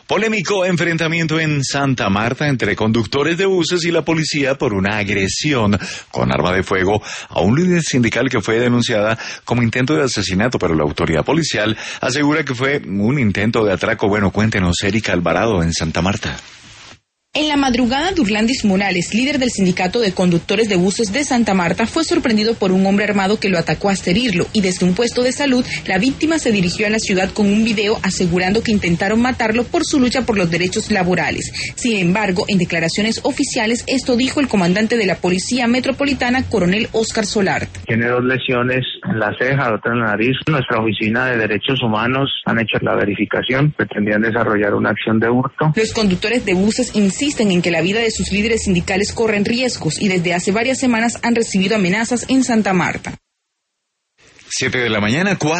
Polémico enfrentamiento en Santa Marta entre conductores de buses y la policía por una agresión con arma de fuego a un líder sindical que fue denunciada como intento de asesinato, pero la autoridad policial asegura que fue un intento de atraco. Bueno, cuéntenos, Erika Alvarado en Santa Marta. En la madrugada, Durlandis Morales, líder del sindicato de conductores de buses de Santa Marta, fue sorprendido por un hombre armado que lo atacó hasta herirlo, y desde un puesto de salud, la víctima se dirigió a la ciudad con un video asegurando que intentaron matarlo por su lucha por los derechos laborales. Sin embargo, en declaraciones oficiales, esto dijo el comandante de la Policía Metropolitana, coronel Óscar Solart. Tiene 2 lesiones en la ceja, otra en la nariz. Nuestra oficina de derechos humanos han hecho la verificación, pretendían desarrollar una acción de hurto. Los conductores de buses insisten en que la vida de sus líderes sindicales corren riesgos y desde hace varias semanas han recibido amenazas en Santa Marta. 7 de la mañana,